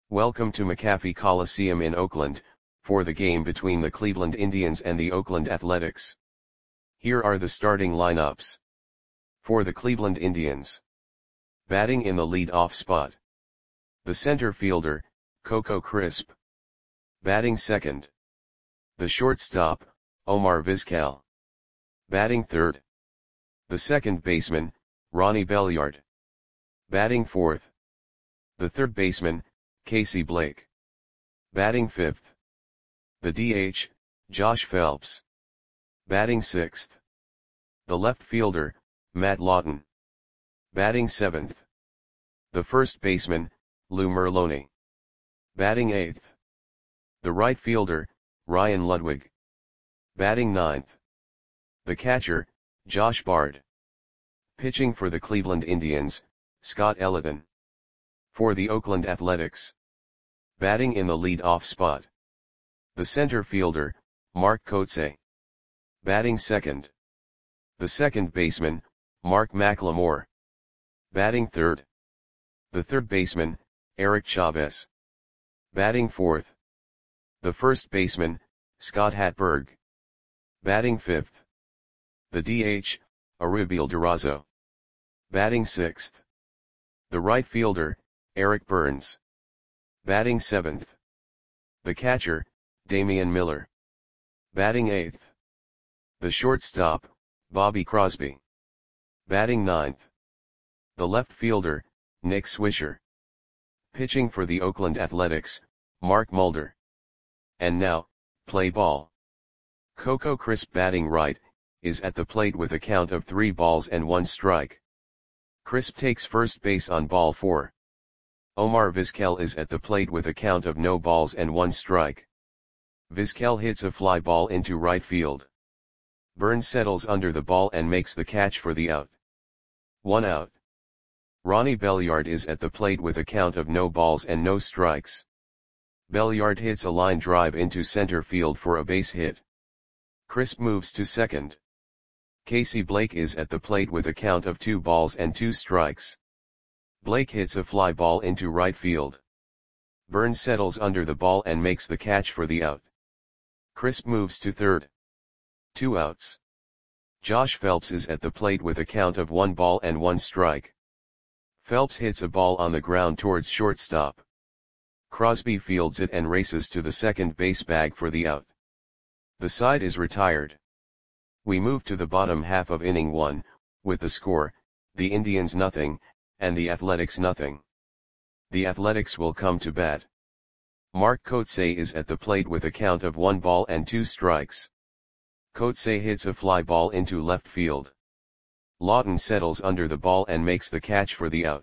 Welcome to McAfee Coliseum in Oakland, for the game between the Cleveland Indians and the Oakland Athletics. Here are the starting lineups. For the Cleveland Indians. Batting in the lead-off spot. The center fielder, Coco Crisp. Batting second. The shortstop, Omar Vizquel. Batting third. The second baseman, Ronnie Belliard. Batting fourth. The third baseman, Casey Blake. Batting fifth. The DH, Josh Phelps. Batting sixth. The left fielder, Matt Lawton. Batting seventh. The first baseman, Lou Merloni. Batting eighth. The right fielder, Ryan Ludwig. Batting ninth. The catcher, Josh Bard. Pitching for the Cleveland Indians, Scott Elliton. For the Oakland Athletics. Batting in the lead-off spot. The center fielder, Mark Kotsay. Batting second. The second baseman, Mark McLemore. Batting third. The third baseman, Eric Chavez. Batting fourth. The first baseman, Scott Hatberg. Batting fifth. The DH, Arubiel Durazo. Batting sixth. The right fielder, Eric Burns. Batting seventh. The catcher, Damian Miller. Batting eighth. The shortstop, Bobby Crosby. Batting ninth. The left fielder, Nick Swisher. Pitching for the Oakland Athletics, Mark Mulder. And now, play ball. Coco Crisp batting right, is at the plate with a count of 3 balls and 1 strike. Crisp takes first base on ball 4. Omar Vizquel is at the plate with a count of no balls and 1 strike. Vizquel hits a fly ball into right field. Burns settles under the ball and makes the catch for the out. 1 out. Ronnie Belliard is at the plate with a count of no balls and no strikes. Belliard hits a line drive into center field for a base hit. Crisp moves to second. Casey Blake is at the plate with a count of 2 balls and 2 strikes. Blake hits a fly ball into right field. Burns settles under the ball and makes the catch for the out. Crisp moves to third. 2 outs. Josh Phelps is at the plate with a count of 1 ball and 1 strike. Phelps hits a ball on the ground towards shortstop. Crosby fields it and races to the second base bag for the out. The side is retired. We move to the bottom half of inning 1, with the score, the Indians nothing, and the Athletics nothing. The Athletics will come to bat. Mark Kotsay is at the plate with a count of 1 ball and 2 strikes. Kotsay hits a fly ball into left field. Lawton settles under the ball and makes the catch for the out.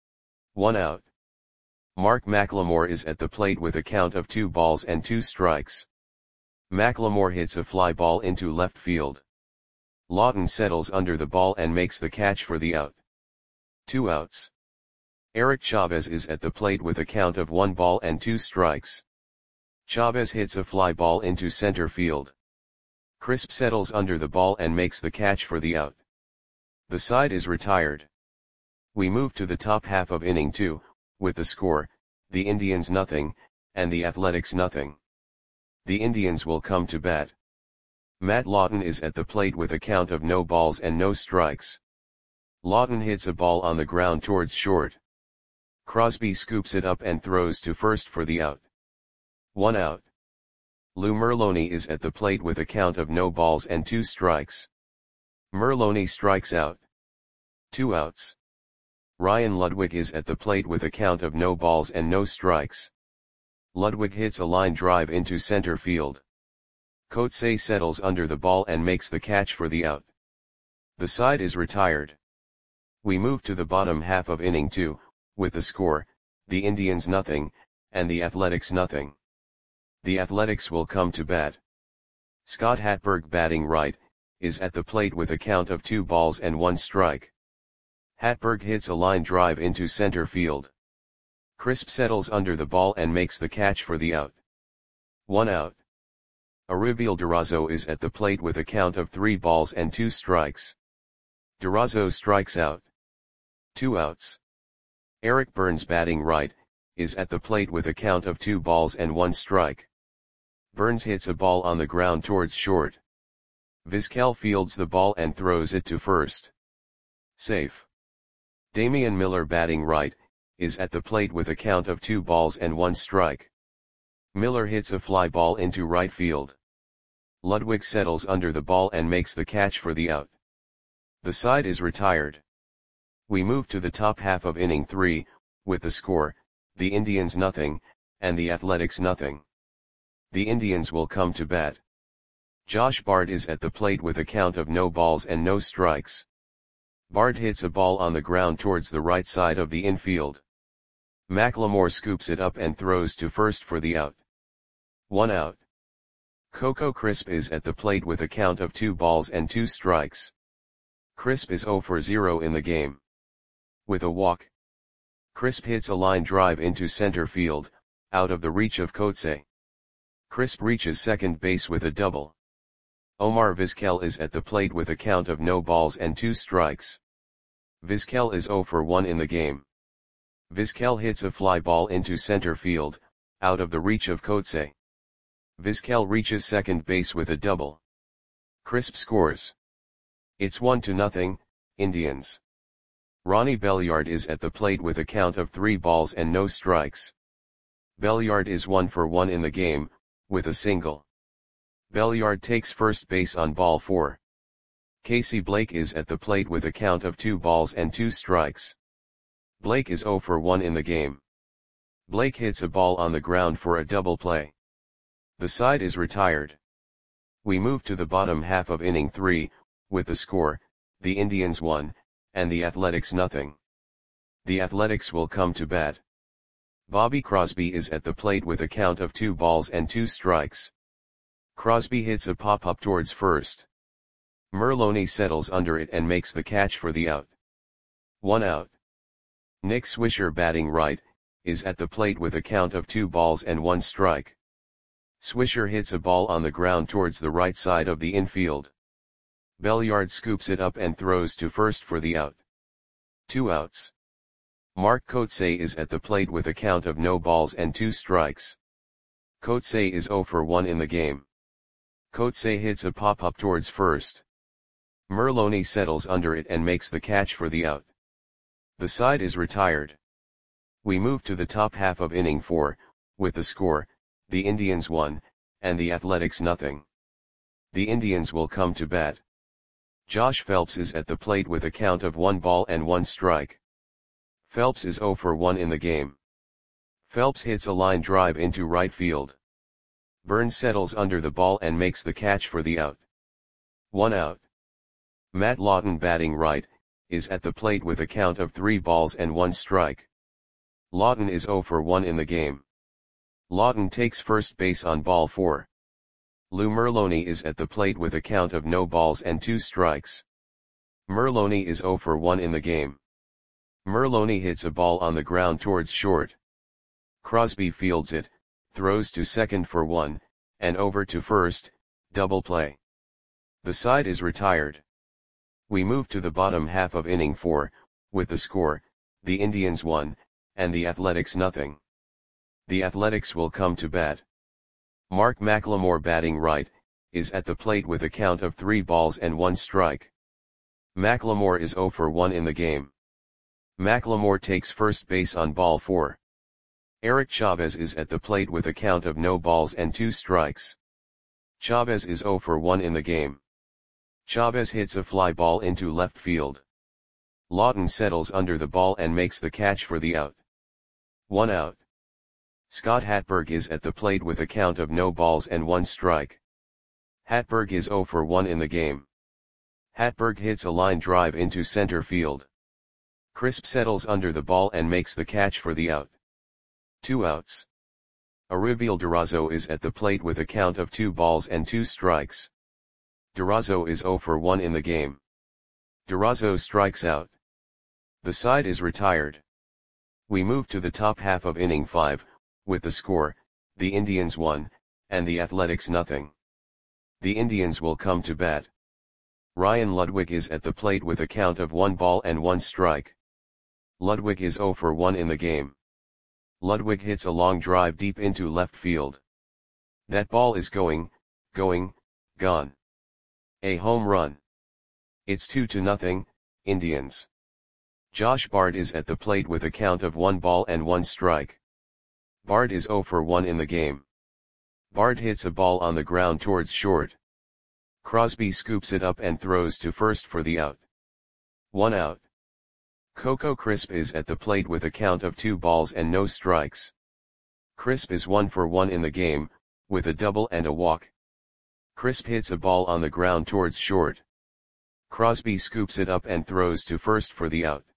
1 out. Mark McLemore is at the plate with a count of 2 balls and 2 strikes. McLemore hits a fly ball into left field. Lawton settles under the ball and makes the catch for the out. 2 outs. Eric Chavez is at the plate with a count of 1 ball and 2 strikes. Chavez hits a fly ball into center field. Crisp settles under the ball and makes the catch for the out. The side is retired. We move to the top half of inning 2, with the score, the Indians nothing, and the Athletics nothing. The Indians will come to bat. Matt Lawton is at the plate with a count of no balls and no strikes. Lawton hits a ball on the ground towards short. Crosby scoops it up and throws to first for the out. 1 out. Lou Merloni is at the plate with a count of no balls and 2 strikes. Merloni strikes out. 2 outs. Ryan Ludwig is at the plate with a count of no balls and no strikes. Ludwig hits a line drive into center field. Kotsay settles under the ball and makes the catch for the out. The side is retired. We move to the bottom half of inning 2, with the score, the Indians nothing, and the Athletics nothing. The Athletics will come to bat. Scott Hatberg batting right, is at the plate with a count of 2 balls and 1 strike. Hatberg hits a line drive into center field. Crisp settles under the ball and makes the catch for the out. 1 out. Arubiel Durazo is at the plate with a count of 3 balls and 2 strikes. Durazo strikes out. 2 outs. Eric Burns batting right, is at the plate with a count of 2 balls and 1 strike. Burns hits a ball on the ground towards short. Vizquel fields the ball and throws it to first. Safe. Damian Miller batting right, is at the plate with a count of 2 balls and 1 strike. Miller hits a fly ball into right field. Ludwig settles under the ball and makes the catch for the out. The side is retired. We move to the top half of inning 3, with the score, the Indians nothing, and the Athletics nothing. The Indians will come to bat. Josh Bard is at the plate with a count of no balls and no strikes. Bard hits a ball on the ground towards the right side of the infield. McLemore scoops it up and throws to first for the out. 1 out. Coco Crisp is at the plate with a count of 2 balls and 2 strikes. Crisp is 0 for 0 in the game. With a walk, Crisp hits a line drive into center field, out of the reach of Coetzee. Crisp reaches second base with a double. Omar Vizquel is at the plate with a count of no balls and 2 strikes. Vizquel is 0 for 1 in the game. Vizquel hits a fly ball into center field, out of the reach of Coetzee. Vizquel reaches second base with a double. Crisp scores. It's 1-0, Indians. Ronnie Belliard is at the plate with a count of 3 balls and no strikes. Belliard is 1 for 1 in the game, with a single. Belliard takes first base on ball 4. Casey Blake is at the plate with a count of 2 balls and 2 strikes. Blake is 0 for 1 in the game. Blake hits a ball on the ground for a double play. The side is retired. We move to the bottom half of inning 3, with the score, the Indians 1, and the Athletics nothing. The Athletics will come to bat. Bobby Crosby is at the plate with a count of 2 balls and 2 strikes. Crosby hits a pop-up towards first. Merloni settles under it and makes the catch for the out. 1 out. Nick Swisher batting right, is at the plate with a count of 2 balls and 1 strike. Swisher hits a ball on the ground towards the right side of the infield. Belliard scoops it up and throws to first for the out. 2 outs. Mark Coetzee is at the plate with a count of no balls and 2 strikes. Coetzee is 0 for 1 in the game. Coetzee hits a pop-up towards first. Merloni settles under it and makes the catch for the out. The side is retired. We move to the top half of inning 4, with the score, the Indians 1, and the Athletics nothing. The Indians will come to bat. Josh Phelps is at the plate with a count of 1 ball and 1 strike. Phelps is 0 for 1 in the game. Phelps hits a line drive into right field. Burns settles under the ball and makes the catch for the out. 1 out. Matt Lawton batting right, is at the plate with a count of 3 balls and 1 strike. Lawton is 0 for 1 in the game. Lawton takes first base on ball 4. Lou Merloni is at the plate with a count of no balls and 2 strikes. Merloni is 0 for 1 in the game. Merloni hits a ball on the ground towards short. Crosby fields it, throws to second for 1, and over to first, double play. The side is retired. We move to the bottom half of inning 4, with the score, the Indians 1, and the Athletics nothing. The Athletics will come to bat. Mark McLemore batting right, is at the plate with a count of 3 balls and 1 strike. McLemore is 0 for 1 in the game. McLemore takes first base on ball 4. Eric Chavez is at the plate with a count of no balls and 2 strikes. Chavez is 0 for 1 in the game. Chavez hits a fly ball into left field. Lawton settles under the ball and makes the catch for the out. 1 out. Scott Hatberg is at the plate with a count of no balls and 1 strike. Hatberg is 0 for 1 in the game. Hatberg hits a line drive into center field. Crisp settles under the ball and makes the catch for the out. 2 outs. Arubiel Durazo is at the plate with a count of 2 balls and 2 strikes. Durazo is 0 for 1 in the game. Durazo strikes out. The side is retired. We move to the top half of inning 5, with the score, the Indians 1, and the Athletics nothing. The Indians will come to bat. Ryan Ludwig is at the plate with a count of 1 ball and 1 strike. Ludwig is 0 for 1 in the game. Ludwig hits a long drive deep into left field. That ball is going, gone. A home run. It's 2-0, Indians. Josh Bard is at the plate with a count of 1 ball and 1 strike. Bard is 0 for 1 in the game. Bard hits a ball on the ground towards short. Crosby scoops it up and throws to first for the out. 1 out. Coco Crisp is at the plate with a count of 2 balls and no strikes. Crisp is 1 for 1 in the game, with a double and a walk. Crisp hits a ball on the ground towards short. Crosby scoops it up and throws to first for the out.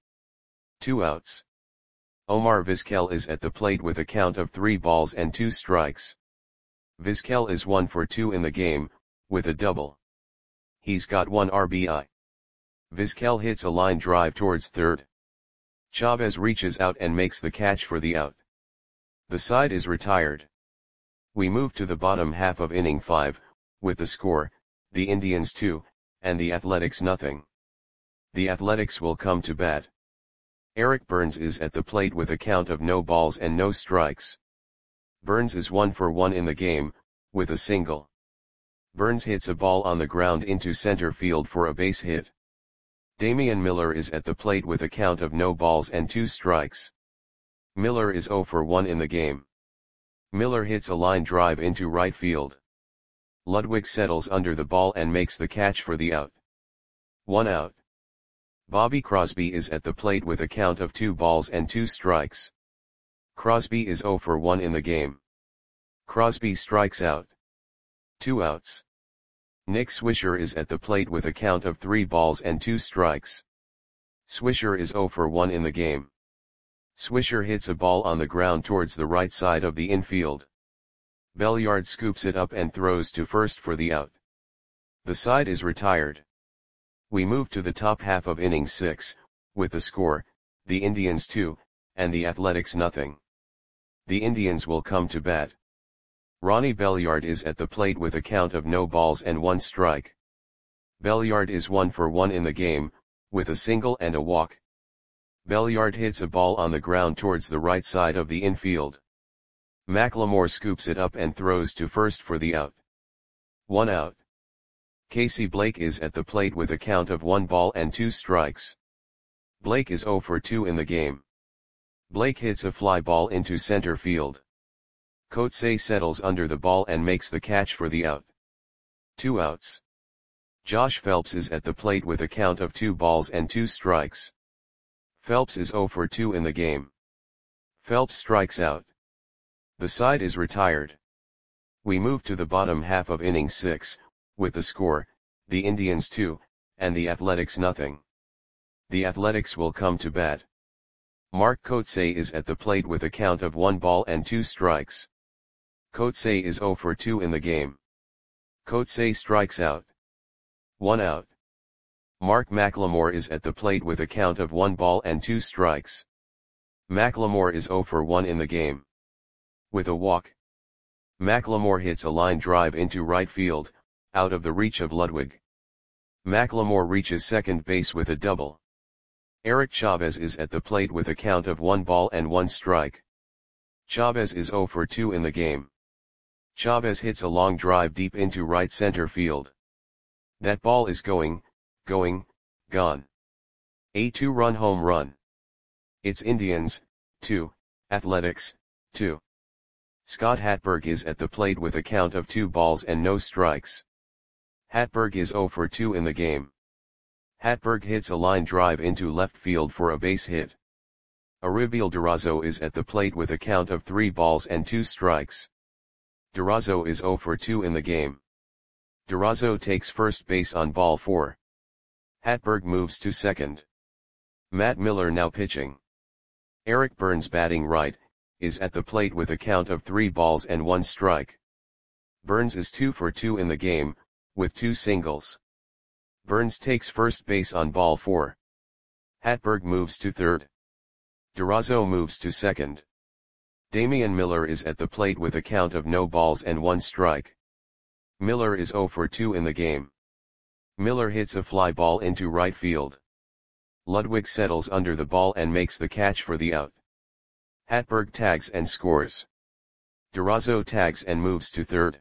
2 outs. Omar Vizquel is at the plate with a count of 3 balls and 2 strikes. Vizquel is 1 for 2 in the game, with a double. He's got 1 RBI. Vizquel hits a line drive towards third. Chavez reaches out and makes the catch for the out. The side is retired. We move to the bottom half of inning 5, with the score, the Indians 2, and the Athletics nothing. The Athletics will come to bat. Eric Burns is at the plate with a count of no balls and no strikes. Burns is 1 for 1 in the game, with a single. Burns hits a ball on the ground into center field for a base hit. Damian Miller is at the plate with a count of no balls and 2 strikes. Miller is 0 for 1 in the game. Miller hits a line drive into right field. Ludwig settles under the ball and makes the catch for the out. 1 out. Bobby Crosby is at the plate with a count of 2 balls and 2 strikes. Crosby is 0 for 1 in the game. Crosby strikes out. 2 outs. Nick Swisher is at the plate with a count of 3 balls and 2 strikes. Swisher is 0 for 1 in the game. Swisher hits a ball on the ground towards the right side of the infield. Belliard scoops it up and throws to first for the out. The side is retired. We move to the top half of inning 6, with the score, the Indians 2, and the Athletics nothing. The Indians will come to bat. Ronnie Belliard is at the plate with a count of no balls and 1 strike. Belliard is 1 for 1 in the game, with a single and a walk. Belliard hits a ball on the ground towards the right side of the infield. McLemore scoops it up and throws to first for the out. 1 out. Casey Blake is at the plate with a count of 1 ball and 2 strikes. Blake is 0 for 2 in the game. Blake hits a fly ball into center field. Coetzee settles under the ball and makes the catch for the out. 2 outs. Josh Phelps is at the plate with a count of 2 balls and 2 strikes. Phelps is 0 for 2 in the game. Phelps strikes out. The side is retired. We move to the bottom half of inning 6, with the score, the Indians 2, and the Athletics nothing. The Athletics will come to bat. Mark Coetzee is at the plate with a count of 1 ball and 2 strikes. Coetzee is 0 for 2 in the game. Coetzee strikes out. 1 out. Mark McLemore is at the plate with a count of 1 ball and 2 strikes. McLemore is 0 for 1 in the game. With a walk. McLemore hits a line drive into right field, out of the reach of Ludwig. McLemore reaches second base with a double. Eric Chavez is at the plate with a count of 1 ball and 1 strike. Chavez is 0 for 2 in the game. Chavez hits a long drive deep into right center field. That ball is going, gone. A 2-run home run. It's Indians, 2, Athletics, 2. Scott Hatberg is at the plate with a count of 2 balls and no strikes. Hatberg is 0 for 2 in the game. Hatberg hits a line drive into left field for a base hit. Aribiel Durazo is at the plate with a count of 3 balls and 2 strikes. Durazo is 0 for 2 in the game. Durazo takes first base on ball 4. Hatberg moves to second. Matt Miller now pitching. Eric Burns batting right, is at the plate with a count of 3 balls and 1 strike. Burns is 2 for 2 in the game, with 2 singles. Burns takes first base on ball 4. Hatberg moves to third. Durazo moves to second. Damian Miller is at the plate with a count of no balls and 1 strike. Miller is 0 for 2 in the game. Miller hits a fly ball into right field. Ludwig settles under the ball and makes the catch for the out. Hatberg tags and scores. Durazo tags and moves to third.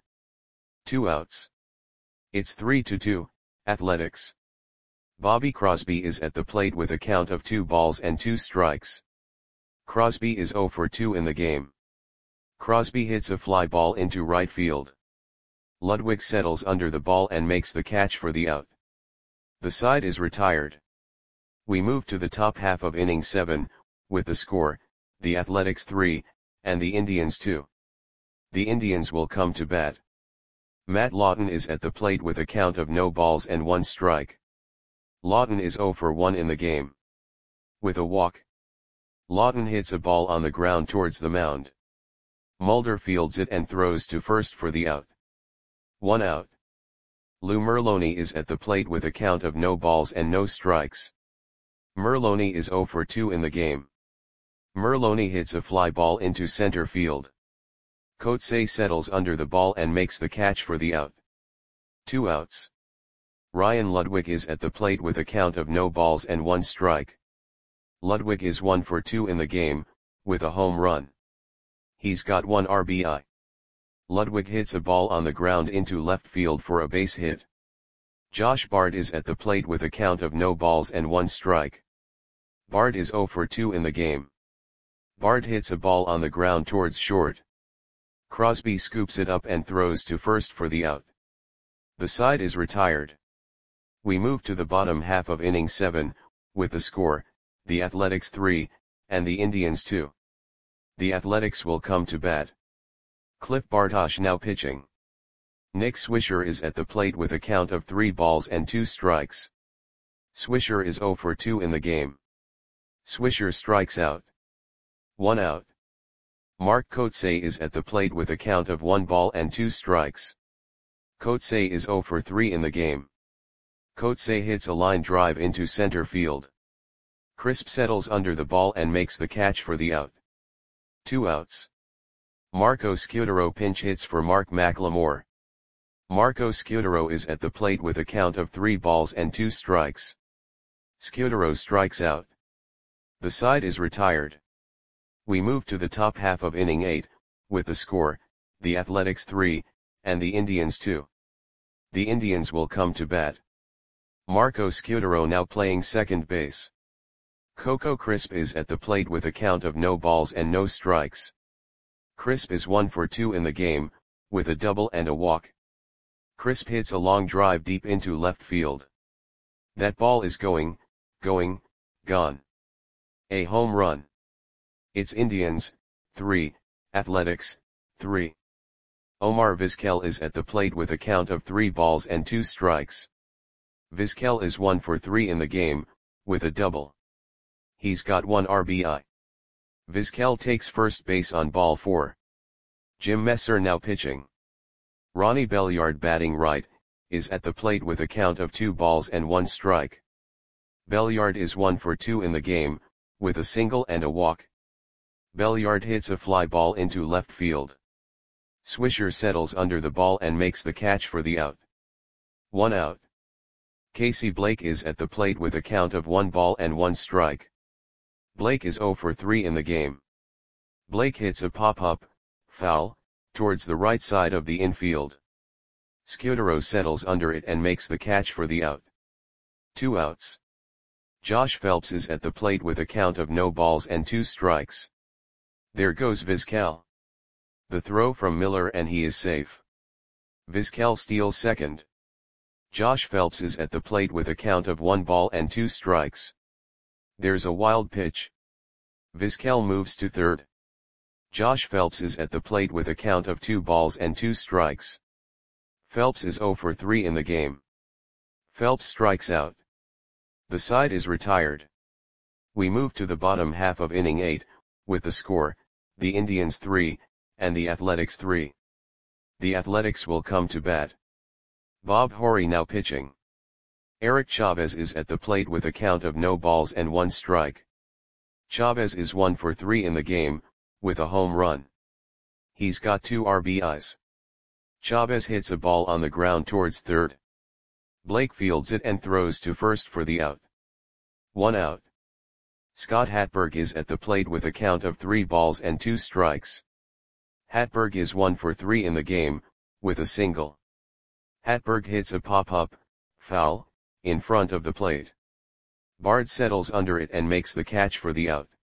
2 outs. It's 3-2, Athletics. Bobby Crosby is at the plate with a count of 2 balls and 2 strikes. Crosby is 0 for 2 in the game. Crosby hits a fly ball into right field. Ludwig settles under the ball and makes the catch for the out. The side is retired. We move to the top half of inning 7, with the score, the Athletics 3, and the Indians 2. The Indians will come to bat. Matt Lawton is at the plate with a count of no balls and 1 strike. Lawton is 0 for 1 in the game. With a walk, Lawton hits a ball on the ground towards the mound. Mulder fields it and throws to first for the out. 1 out. Lou Merloni is at the plate with a count of no balls and no strikes. Merloni is 0 for 2 in the game. Merloni hits a fly ball into center field. Coetzee settles under the ball and makes the catch for the out. 2 outs. Ryan Ludwig is at the plate with a count of no balls and 1 strike. Ludwig is 1 for 2 in the game, with a home run. He's got 1 RBI. Ludwig hits a ball on the ground into left field for a base hit. Josh Bard is at the plate with a count of no balls and 1 strike. Bard is 0 for 2 in the game. Bard hits a ball on the ground towards short. Crosby scoops it up and throws to first for the out. The side is retired. We move to the bottom half of inning 7, with the score, the Athletics 3, and the Indians 2. The Athletics will come to bat. Cliff Bartosh now pitching. Nick Swisher is at the plate with a count of 3 balls and 2 strikes. Swisher is 0 for 2 in the game. Swisher strikes out. 1 out. Mark Coetzee is at the plate with a count of 1 ball and 2 strikes. Coetzee is 0 for 3 in the game. Coetzee hits a line drive into center field. Crisp settles under the ball and makes the catch for the out. 2 outs. Marco Scutaro pinch hits for Mark McLemore. Marco Scutaro is at the plate with a count of 3 balls and 2 strikes. Scutaro strikes out. The side is retired. We move to the top half of inning 8, with the score, the Athletics 3, and the Indians 2. The Indians will come to bat. Marco Scutaro now playing second base. Coco Crisp is at the plate with a count of no balls and no strikes. Crisp is 1 for 2 in the game, with a double and a walk. Crisp hits a long drive deep into left field. That ball is gone. A home run. It's Indians, 3, Athletics, 3. Omar Vizquel is at the plate with a count of 3 balls and 2 strikes. Vizquel is 1 for 3 in the game, with a double. He's got 1 RBI. Vizquel takes first base on ball 4. Jim Messer now pitching. Ronnie Belliard batting right, is at the plate with a count of 2 balls and 1 strike. Belliard is 1 for 2 in the game, with a single and a walk. Belliard hits a fly ball into left field. Swisher settles under the ball and makes the catch for the out. 1 out. Casey Blake is at the plate with a count of 1 ball and 1 strike. Blake is 0 for 3 in the game. Blake hits a pop-up, foul, towards the right side of the infield. Scutaro settles under it and makes the catch for the out. 2 outs. Josh Phelps is at the plate with a count of no balls and 2 strikes. There goes Vizquel. The throw from Miller and he is safe. Vizquel steals second. Josh Phelps is at the plate with a count of 1 ball and 2 strikes. There's a wild pitch. Vizquel moves to third. Josh Phelps is at the plate with a count of 2 balls and 2 strikes. Phelps is 0 for 3 in the game. Phelps strikes out. The side is retired. We move to the bottom half of inning 8, with the score, the Indians 3, and the Athletics 3. The Athletics will come to bat. Bob Horry now pitching. Eric Chavez is at the plate with a count of no balls and 1 strike. Chavez is 1 for 3 in the game, with a home run. He's got 2 RBIs. Chavez hits a ball on the ground towards third. Blake fields it and throws to first for the out. 1 out. Scott Hatberg is at the plate with a count of 3 balls and 2 strikes. Hatberg is 1 for 3 in the game, with a single. Hatberg hits a pop-up, foul, in front of the plate. Bard settles under it and makes the catch for the out.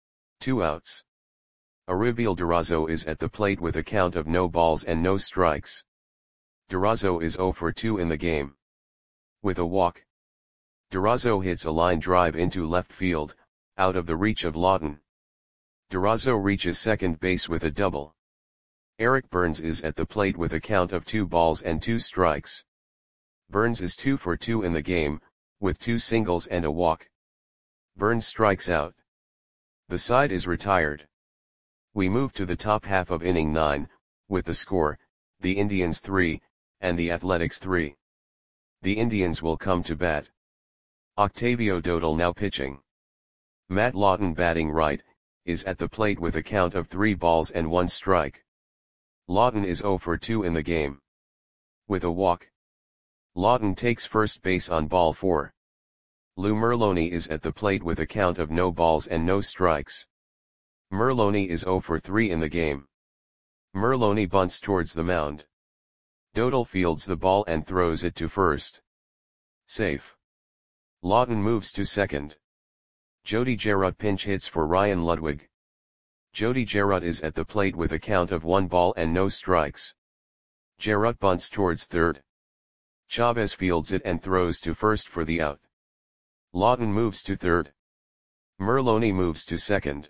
2 outs. Auribel Durazo is at the plate with a count of no balls and no strikes. Durazo is 0 for 2 in the game. With a walk. Durazo hits a line drive into left field, out of the reach of Lawton. Durazo reaches second base with a double. Eric Burns is at the plate with a count of 2 balls and 2 strikes. Burns is 2 for 2 in the game, with 2 singles and a walk. Burns strikes out. The side is retired. We move to the top half of inning 9, with the score, the Indians 3, and the Athletics 3. The Indians will come to bat. Octavio Dotel now pitching. Matt Lawton batting right, is at the plate with a count of 3 balls and 1 strike. Lawton is 0 for 2 in the game. With a walk. Lawton takes first base on ball 4. Lou Merloni is at the plate with a count of no balls and no strikes. Merloni is 0 for 3 in the game. Merloni bunts towards the mound. Dotel fields the ball and throws it to first. Safe. Lawton moves to second. Jody Gerard pinch hits for Ryan Ludwig. Jody Gerard is at the plate with a count of 1 ball and no strikes. Gerard bunts towards third. Chavez fields it and throws to first for the out. Lawton moves to third. Merloni moves to second.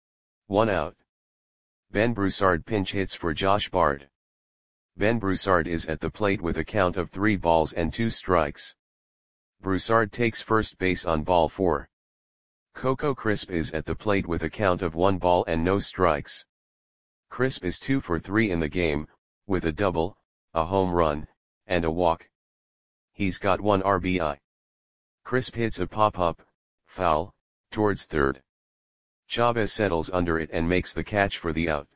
1 out. Ben Broussard pinch hits for Josh Bard. Ben Broussard is at the plate with a count of 3 balls and 2 strikes. Broussard takes first base on ball 4. Coco Crisp is at the plate with a count of 1 ball and no strikes. Crisp is 2 for 3 in the game, with a double, a home run, and a walk. He's got 1 RBI. Crisp hits a pop-up, foul, towards third. Chavez settles under it and makes the catch for the out.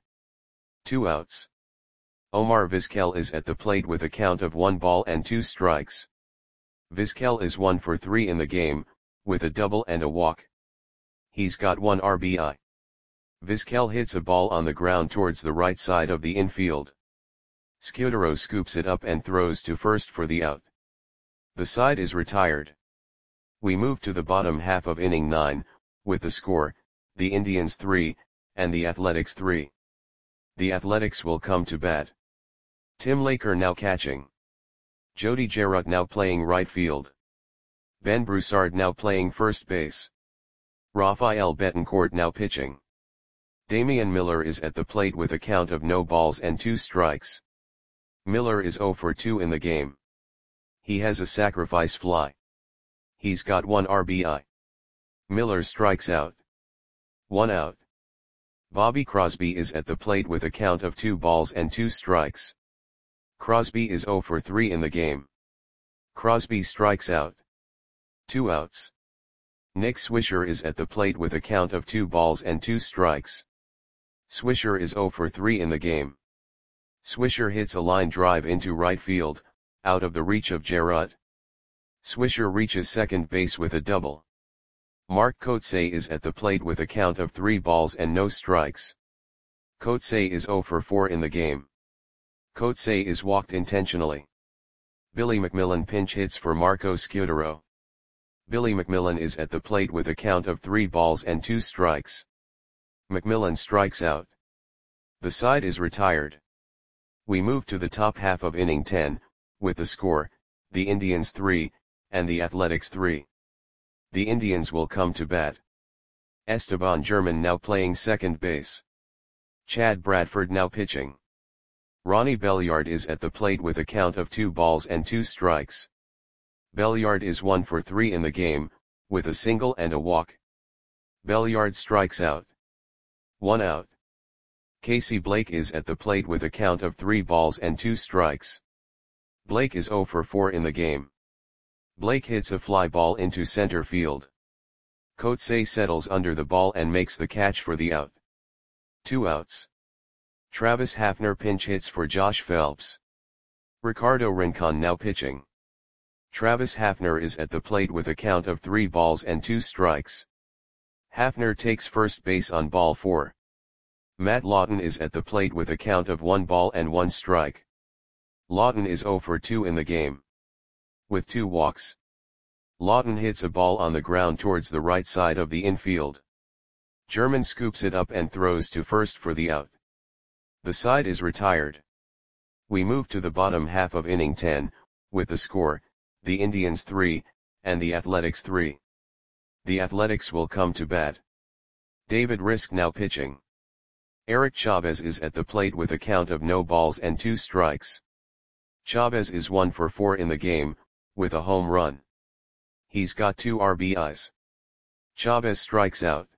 2 outs. Omar Vizquel is at the plate with a count of 1 ball and 2 strikes. Vizquel is 1 for 3 in the game, with a double and a walk. He's got 1 RBI. Vizquel hits a ball on the ground towards the right side of the infield. Scudero scoops it up and throws to first for the out. The side is retired. We move to the bottom half of inning 9, with the score, the Indians 3, and the Athletics 3. The Athletics will come to bat. Tim Laker now catching. Jody Gerard now playing right field. Ben Broussard now playing first base. Rafael Betancourt now pitching. Damian Miller is at the plate with a count of no balls and 2 strikes. Miller is 0 for 2 in the game. He has a sacrifice fly. He's got 1 RBI. Miller strikes out. 1 out. Bobby Crosby is at the plate with a count of 2 balls and 2 strikes. Crosby is 0 for 3 in the game. Crosby strikes out. 2 outs. Nick Swisher is at the plate with a count of 2 balls and 2 strikes. Swisher is 0 for 3 in the game. Swisher hits a line drive into right field, out of the reach of Gerard. Swisher reaches second base with a double. Mark Kotsay is at the plate with a count of 3 balls and no strikes. Kotsay is 0 for 4 in the game. Kotsay is walked intentionally. Billy McMillan pinch hits for Marco Scudero. Billy McMillan is at the plate with a count of 3 balls and 2 strikes. McMillan strikes out. The side is retired. We move to the top half of inning 10, with the score, the Indians 3, and the Athletics 3. The Indians will come to bat. Esteban German now playing second base. Chad Bradford now pitching. Ronnie Belliard is at the plate with a count of 2 balls and 2 strikes. Belliard is 1 for 3 in the game, with a single and a walk. Belliard strikes out. 1 out. Casey Blake is at the plate with a count of 3 balls and 2 strikes. Blake is 0 for 4 in the game. Blake hits a fly ball into center field. Kotsay settles under the ball and makes the catch for the out. 2 outs. Travis Hafner pinch hits for Josh Phelps. Ricardo Rincon now pitching. Travis Hafner is at the plate with a count of 3 balls and 2 strikes. Hafner takes first base on ball 4. Matt Lawton is at the plate with a count of 1 ball and 1 strike. Lawton is 0 for 2 in the game. With 2 walks. Lawton hits a ball on the ground towards the right side of the infield. German scoops it up and throws to first for the out. The side is retired. We move to the bottom half of inning 10, with the score, the Indians 3, and the Athletics 3. The Athletics will come to bat. David Risk now pitching. Eric Chavez is at the plate with a count of no balls and 2 strikes. Chavez is 1 for 4 in the game, with a home run. He's got 2 RBIs. Chavez strikes out.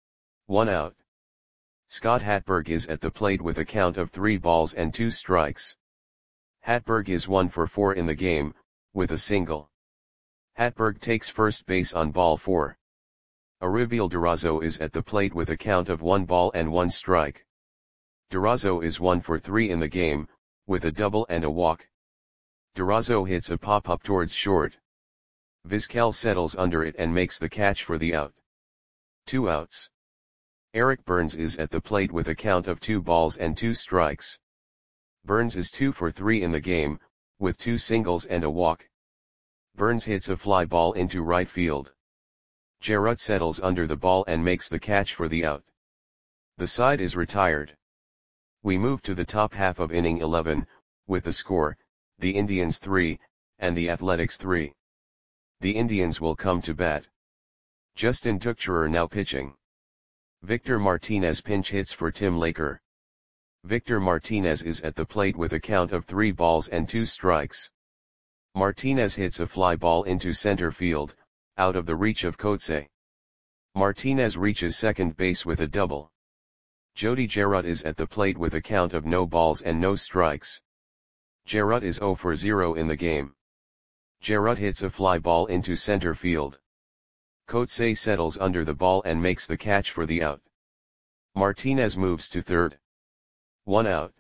1 out. Scott Hatberg is at the plate with a count of 3 balls and 2 strikes. Hatberg is 1 for 4 in the game, with a single. Hatberg takes first base on ball 4. Aribiel Durazo is at the plate with a count of 1 ball and 1 strike. Durazo is 1 for 3 in the game, with a double and a walk. Durazo hits a pop-up towards short. Vizquel settles under it and makes the catch for the out. 2 outs. Eric Burns is at the plate with a count of 2 balls and 2 strikes. Burns is 2 for 3 in the game, with 2 singles and a walk. Burns hits a fly ball into right field. Jarrett settles under the ball and makes the catch for the out. The side is retired. We move to the top half of inning 11, with the score, the Indians 3, and the Athletics 3. The Indians will come to bat. Justin Tuchscherer now pitching. Victor Martinez pinch hits for Tim Laker. Victor Martinez is at the plate with a count of 3 balls and 2 strikes. Martinez hits a fly ball into center field, out of the reach of Coetzee. Martinez reaches second base with a double. Jody Jarrett is at the plate with a count of no balls and no strikes. Jarrett is 0 for 0 in the game. Jarrett hits a fly ball into center field. Coetzee settles under the ball and makes the catch for the out. Martinez moves to third. 1 out.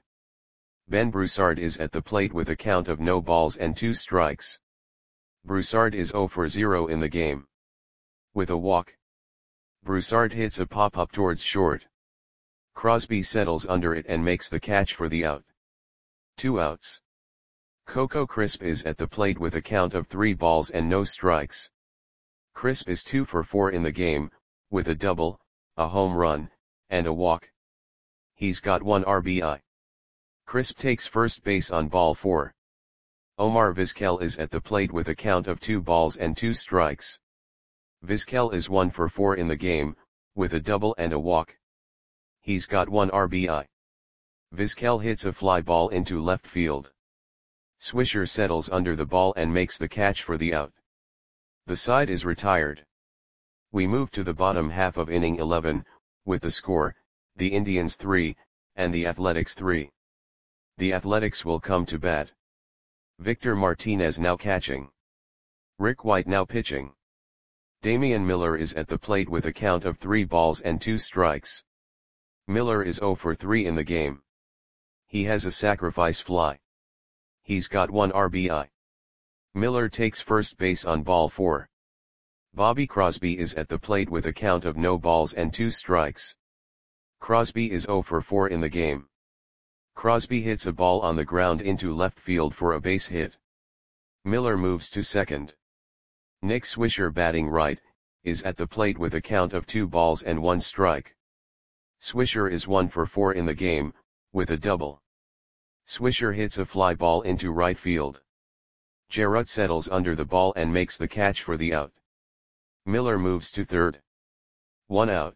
Ben Broussard is at the plate with a count of no balls and 2 strikes. Broussard is 0 for 0 in the game. With a walk. Broussard hits a pop-up towards short. Crosby settles under it and makes the catch for the out. 2 outs. Coco Crisp is at the plate with a count of 3 balls and no strikes. Crisp is 2 for 4 in the game, with a double, a home run, and a walk. He's got 1 RBI. Crisp takes first base on ball 4. Omar Vizquel is at the plate with a count of 2 balls and 2 strikes. Vizquel is 1 for 4 in the game, with a double and a walk. He's got 1 RBI. Vizquel hits a fly ball into left field. Swisher settles under the ball and makes the catch for the out. The side is retired. We move to the bottom half of inning 11, with the score, the Indians 3, and the Athletics 3. The Athletics will come to bat. Victor Martinez now catching. Rick White now pitching. Damian Miller is at the plate with a count of 3 balls and 2 strikes. Miller is 0 for 3 in the game. He has a sacrifice fly. He's got 1 RBI. Miller takes first base on ball 4. Bobby Crosby is at the plate with a count of no balls and 2 strikes. Crosby is 0 for 4 in the game. Crosby hits a ball on the ground into left field for a base hit. Miller moves to second. Nick Swisher batting right, is at the plate with a count of 2 balls and 1 strike. Swisher is 1 for 4 in the game, with a double. Swisher hits a fly ball into right field. Jarrett settles under the ball and makes the catch for the out. Miller moves to third. 1 out.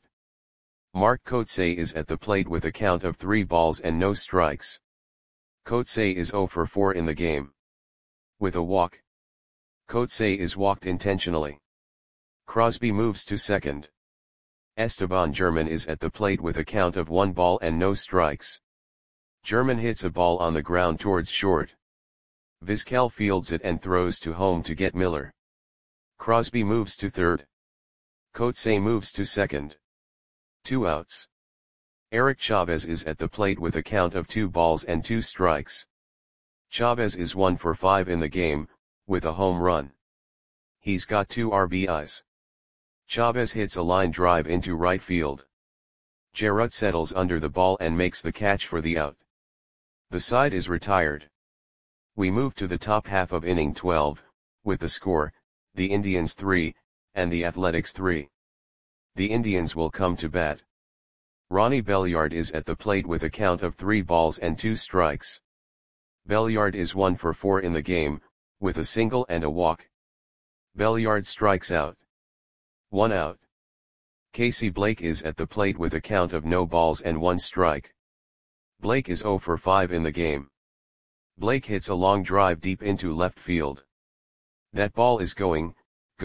Mark Coetzee is at the plate with a count of 3 balls and no strikes. Coetzee is 0 for 4 in the game. With a walk. Coetzee is walked intentionally. Crosby moves to second. Esteban German is at the plate with a count of 1 ball and no strikes. German hits a ball on the ground towards short. Vizquel fields it and throws to home to get Miller. Crosby moves to third. Coetzee moves to second. 2 outs. Eric Chavez is at the plate with a count of 2 balls and 2 strikes. Chavez is 1 for 5 in the game, with a home run. He's got 2 RBIs. Chavez hits a line drive into right field. Jarrett settles under the ball and makes the catch for the out. The side is retired. We move to the top half of inning 12, with the score, the Indians 3, and the Athletics 3. The Indians will come to bat. Ronnie Belliard is at the plate with a count of 3 balls and 2 strikes. Belliard is 1 for 4 in the game, with a single and a walk. Belliard strikes out. 1 out. Casey Blake is at the plate with a count of no balls and 1 strike. Blake is 0 for 5 in the game. Blake hits a long drive deep into left field. That ball is going,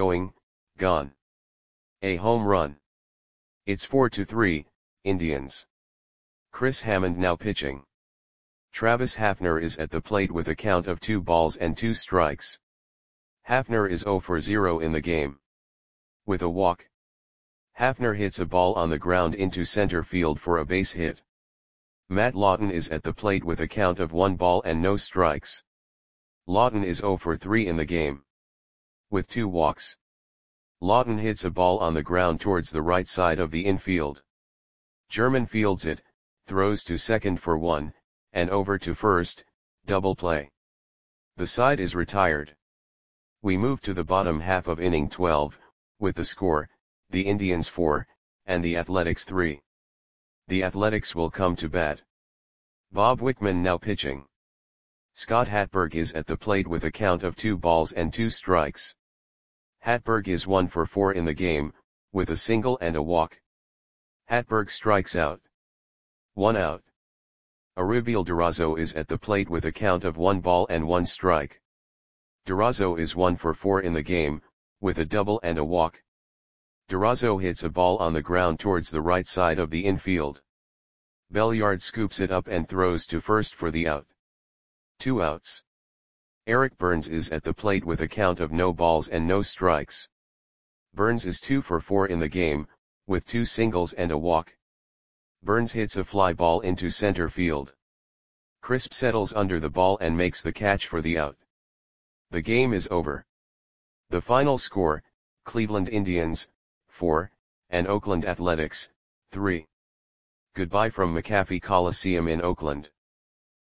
gone. A home run. It's 4-3, Indians. Chris Hammond now pitching. Travis Hafner is at the plate with a count of 2 balls and 2 strikes. Hafner is 0 for 0 in the game. With a walk. Hafner hits a ball on the ground into center field for a base hit. Matt Lawton is at the plate with a count of 1 ball and no strikes. Lawton is 0 for 3 in the game. With 2 walks. Lawton hits a ball on the ground towards the right side of the infield. German fields it, throws to second for 1, and over to first, double play. The side is retired. We move to the bottom half of inning 12, with the score, the Indians 4, and the Athletics 3. The Athletics will come to bat. Bob Wickman now pitching. Scott Hatberg is at the plate with a count of 2 balls and 2 strikes. Hatberg is 1 for 4 in the game, with a single and a walk. Hatberg strikes out. 1 out. Arubiel Durazo is at the plate with a count of 1 ball and 1 strike. Durazo is 1 for 4 in the game, with a double and a walk. Durazo hits a ball on the ground towards the right side of the infield. Belliard scoops it up and throws to first for the out. 2 outs. Eric Burns is at the plate with a count of no balls and no strikes. Burns is 2 for 4 in the game, with 2 singles and a walk. Burns hits a fly ball into center field. Crisp settles under the ball and makes the catch for the out. The game is over. The final score, Cleveland Indians, 4, and Oakland Athletics, 3. Goodbye from McAfee Coliseum in Oakland.